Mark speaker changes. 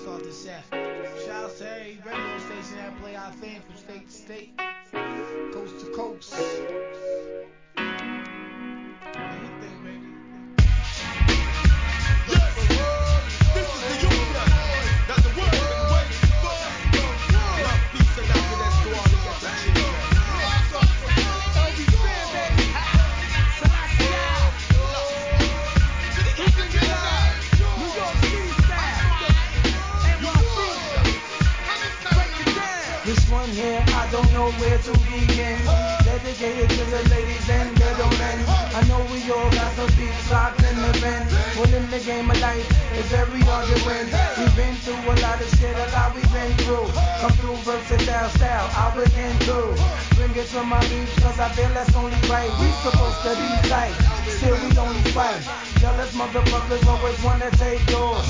Speaker 1: start this set. Shout out to every radio station that play our thing from state to state, coast to coast. Anything, baby.
Speaker 2: Yes, this is the union that the world been waiting for. Love, peace, and happiness to all the ghetto children.
Speaker 1: LB Fan, baby. New York City style. This one here, I don't know where to begin. Dedicated to the ladies and gentlemen. I know we all got some beats locked in the bin. Well, in the game of life, it's very hard to win. We've been through a lot of shit, a lot we've been through. Come through versatile style, I begin to bring it to my beats, cause I feel that's only right. We supposed to be tight, still we only fight. Jealous motherfuckers always wanna take yours.